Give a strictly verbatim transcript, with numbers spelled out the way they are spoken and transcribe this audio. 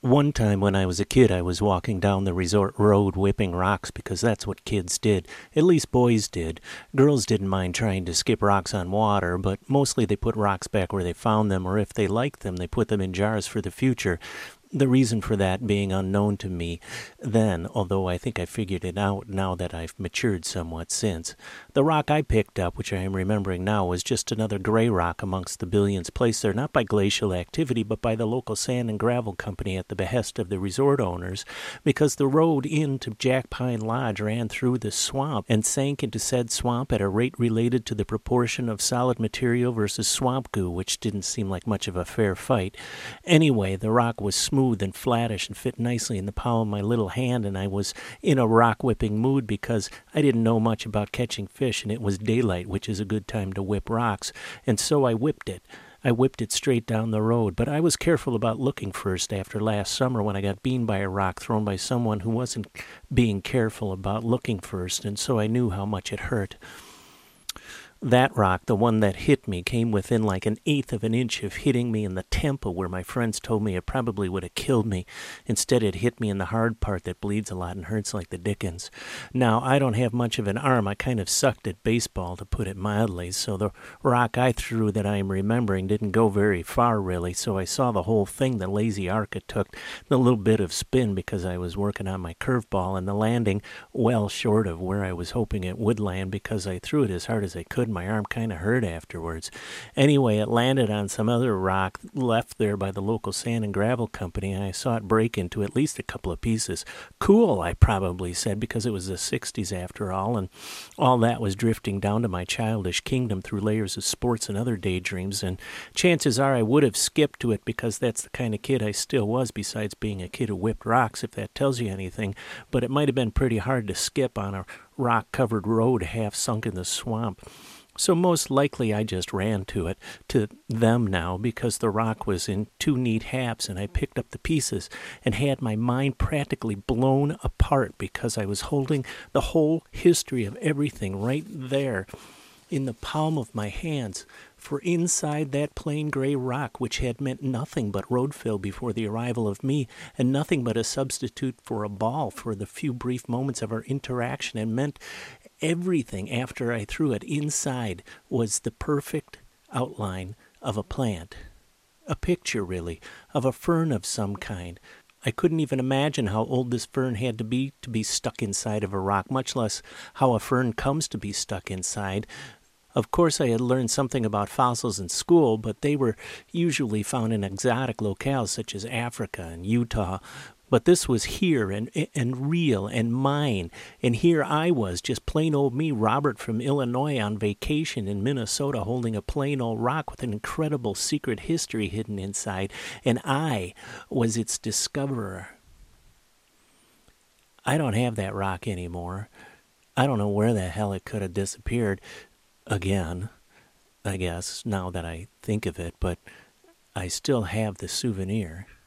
One time when I was a kid, I was walking down the resort road whipping rocks because that's what kids did. At least boys did. Girls didn't mind trying to skip rocks on water, but mostly they put rocks back where they found them, or if they liked them, they put them in jars for the future. The reason for that being unknown to me then, although I think I figured it out now that I've matured somewhat since. The rock I picked up, which I am remembering now, was just another gray rock amongst the billions placed there not by glacial activity, but by the local sand and gravel company at the behest of the resort owners, because the road into Jack Pine Lodge ran through the swamp and sank into said swamp at a rate related to the proportion of solid material versus swamp goo, which didn't seem like much of a fair fight. Anyway, the rock was smooth and flattish and fit nicely in the palm of my little hand, and I was in a rock whipping mood because I didn't know much about catching fish, and it was daylight, which is a good time to whip rocks, and so I whipped it. I whipped it straight down the road, but I was careful about looking first after last summer when I got beaned by a rock thrown by someone who wasn't being careful about looking first, and so I knew how much it hurt. That rock, the one that hit me, came within like an eighth of an inch of hitting me in the temple where my friends told me it probably would have killed me. Instead, it hit me in the hard part that bleeds a lot and hurts like the dickens. Now, I don't have much of an arm. I kind of sucked at baseball, to put it mildly, so the rock I threw that I am remembering didn't go very far, really, so I saw the whole thing, the lazy arc it took, the little bit of spin because I was working on my curveball, and the landing well short of where I was hoping it would land because I threw it as hard as I could. My arm kind of hurt afterwards. Anyway, it landed on some other rock left there by the local sand and gravel company, and I saw it break into at least a couple of pieces. Cool, I probably said, because it was the sixties after all, and all that was drifting down to my childish kingdom through layers of sports and other daydreams, and chances are I would have skipped to it because that's the kind of kid I still was, besides being a kid who whipped rocks, if that tells you anything, but it might have been pretty hard to skip on a rock-covered road half sunk in the swamp. So most likely I just ran to it, to them now, because the rock was in two neat halves, and I picked up the pieces and had my mind practically blown apart because I was holding the whole history of everything right there in the palm of my hands. For inside that plain gray rock, which had meant nothing but road fill before the arrival of me, and nothing but a substitute for a ball for the few brief moments of our interaction, and meant everything after I threw it, inside was the perfect outline of a plant. A picture, really, of a fern of some kind. I couldn't even imagine how old this fern had to be to be stuck inside of a rock, much less how a fern comes to be stuck inside. Of course, I had learned something about fossils in school, but they were usually found in exotic locales such as Africa and Utah. But this was here and and real and mine. And here I was, just plain old me, Robert from Illinois, on vacation in Minnesota, holding a plain old rock with an incredible secret history hidden inside. And I was its discoverer. I don't have that rock anymore. I don't know where the hell it could have disappeared. Again, I guess, now that I think of it, but I still have the souvenir.